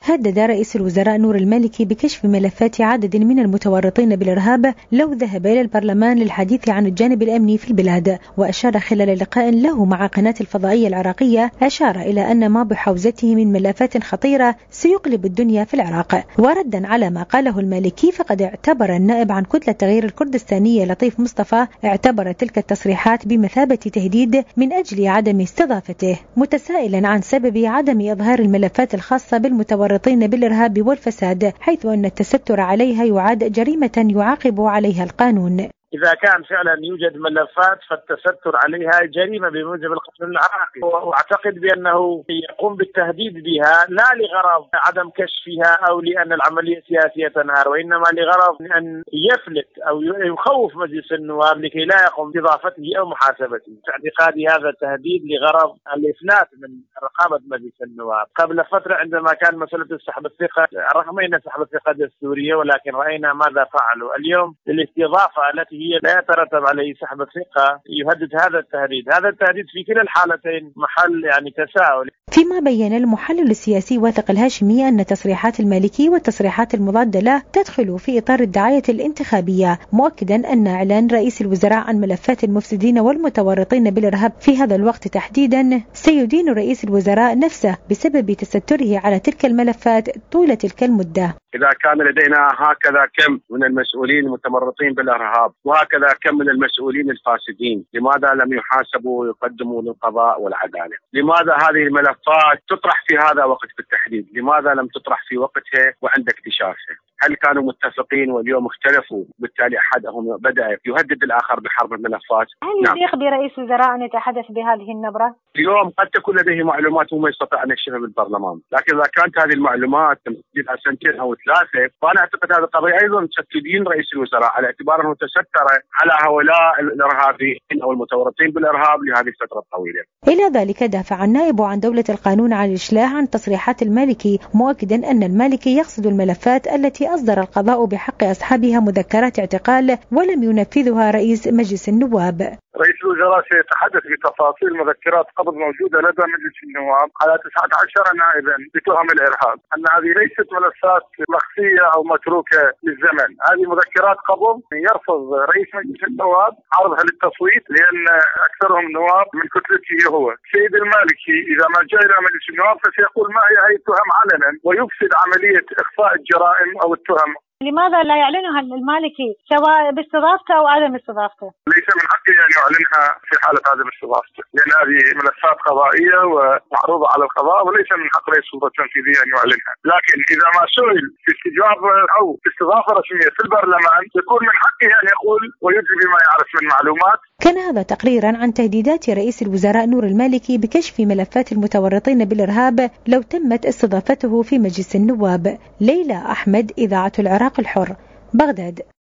هدد رئيس الوزراء نور المالكي بكشف ملفات عدد من المتورطين بالإرهاب لو ذهب إلى البرلمان للحديث عن الجانب الأمني في البلاد. وأشار خلال لقاء له مع قناة الفضائية العراقية أشار إلى أن ما بحوزته من ملفات خطيرة سيقلب الدنيا في العراق. وردا على ما قاله المالكي فقد اعتبر النائب عن كتلة تغيير الكردستانية لطيف مصطفى اعتبر تلك التصريحات بمثابة تهديد من أجل عدم استضافته، متسائلا عن سبب عدم إظهار الملفات الخاصة بالمتورطين بالإرهاب والفساد، حيث أن التستر عليها يعد جريمة يعاقب عليها القانون. إذا كان فعلا يوجد ملفات فالتستر عليها جريمة بموجب القانون العراقي، وأعتقد بأنه يقوم بالتهديد بها لا لغرض عدم كشفها أو لأن العملية السياسية تنهار، وإنما لغرض أن يفلت أو يخوف مجلس النواب لكي لا يقوم بإضافته أو محاسبته. في اعتقادي هذا التهديد لغرض الإفلات من رقابة مجلس النواب. قبل فترة عندما كان مسألة سحب الثقة، رغم أن سحب الثقة دستورية ولكن رأينا ماذا فعلوا اليوم بالاستضافة التي هي لا يترتب عليه سحب الثقة. يهدد هذا التهديد في كلا الحالتين محل تساؤل. فيما بين المحلل السياسي واثق الهاشمي أن تصريحات المالكي والتصريحات المضادة له تدخل في إطار الدعاية الانتخابية، مؤكدا أن إعلان رئيس الوزراء عن ملفات المفسدين والمتورطين بالإرهاب في هذا الوقت تحديدا سيدين رئيس الوزراء نفسه بسبب تستره على تلك الملفات طول تلك المدة. إذا كان لدينا هكذا كم من المسؤولين المتورطين بالإرهاب وهكذا كم من المسؤولين الفاسدين، لماذا لم يحاسبوا ويقدموا للقضاء والعدالة؟ لماذا هذه الملفات تطرح في هذا وقت بالتحديد؟ لماذا لم تطرح في وقتها وعند اكتشافها؟ هل كانوا متفقين واليوم اختلفوا بالتالي أحدهم بدأ يهدد الآخر بحرب الملفات؟ هل يليق برئيس الوزراء أن يتحدث بهذه النبرة؟ اليوم قد تكون لديه معلومات وما يستطيع أن يكشفها بالبرلمان، لكن إذا كانت هذه المعلومات تمتد سنتين أو ثلاثة فأنا أعتقد هذا القضية أيضا تدين رئيس الوزراء على اعتبار أنه تستر على هؤلاء الإرهابيين أو المتورطين بالإرهاب لهذه الفترة الطويلة. إلى ذلك دافع النائب عن دولة القانون عن الإشلاء عن تصريحات المالكي، مؤكدا أن المالكي يقصد الملفات التي أصدر القضاء بحق أصحابها مذكرات اعتقال ولم ينفذها رئيس مجلس النواب. رئيس الوزراء سيتحدث بتفاصيل مذكرات قبض موجودة لدى مجلس النواب على 19 نائبا بتهم الإرهاب، أن هذه ليست ملفات مخفية أو متروكة للزمن، هذه مذكرات قبض يرفض رئيس مجلس النواب عرضها للتصويت لأن أكثرهم نواب من كتلته هو. سيد المالكي إذا ما جاء إلى مجلس النواب فسيقول ما هي التهم علنا ويفسد عملية إخفاء الجرائم أو التهم. لماذا لا يعلنها المالكي سواء باستضافته أو عدم استضافته؟ ليس من حقه أن يعلنها في حالة عدم استضافته، لأن هذه ملفات قضائية ومعروضة على القضاء وليس من حق رئيس السلطة التنفيذية أن يعلنها، لكن إذا ما سئل في استجواب أو استضافة رسمية في البرلمان يكون من حقه أن يقول ويدلي بما يعرف من معلومات. كان هذا تقريرا عن تهديدات رئيس الوزراء نور المالكي بكشف ملفات المتورطين بالإرهاب لو تمت استضافته في مجلس النواب. ليلى أحمد، إذاعة العراق الحر، بغداد.